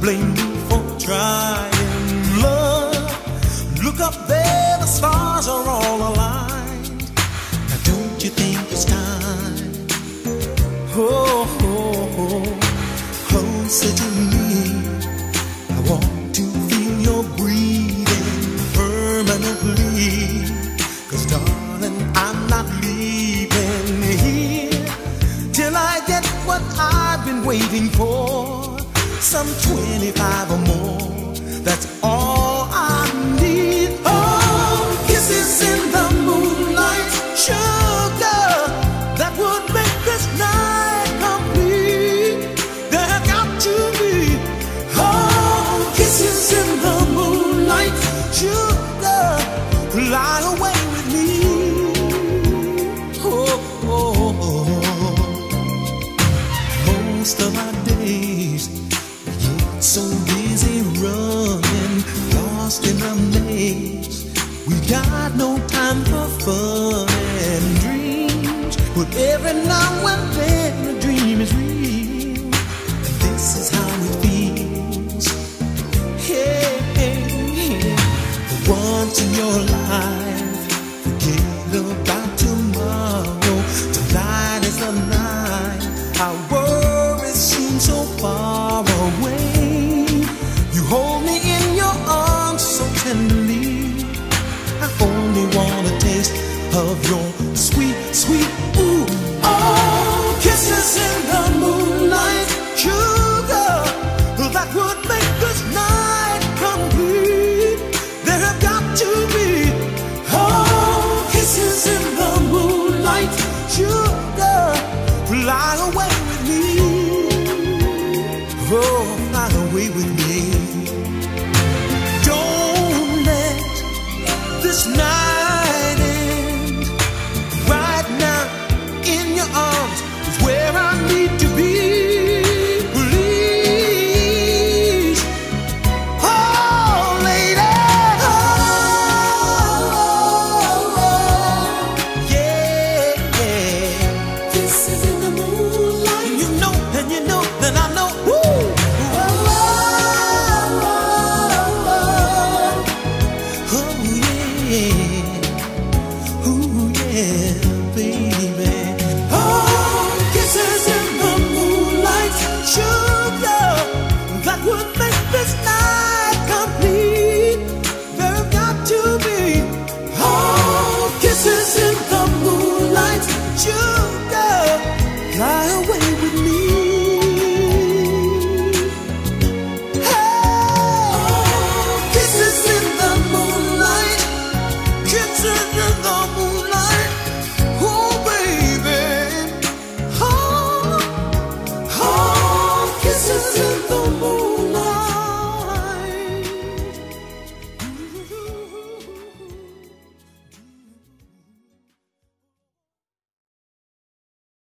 blame me for trying. Love, look up there, the stars are all aligned. Now don't you think it's time? Oh, oh, oh, closer to me. I want to feel your breathing permanently. 'Cause darling, I'm not leaving here till I get what I've been waiting for. Some 25 or more, that's all I need. Oh, kisses in the moonlight, sugar, that would make this night complete. There have got to be, oh, kisses in the moonlight, sugar, lie away with me. Oh, oh, oh. Most of my days so busy running, lost in a maze. We got no time for fun and dreams, but every now and then a dream is real, and this is how it feels. Hey, hey, hey. For once in your life, forget about tomorrow. Tonight is the night. Our worries seem so far away. Hold me in your arms so tenderly. I only want a taste of your sweet, sweet, ooh, oh, kisses in the moonlight, sugar, that would make this night complete. There have got to be, oh, kisses in the moonlight, sugar, fly away with me. Oh, fly away with me. This night end. Right now, in your arms is where I need to be. Please, oh lady, oh, yeah, yeah. This is in the moonlight. And you know, that I know. Woo! You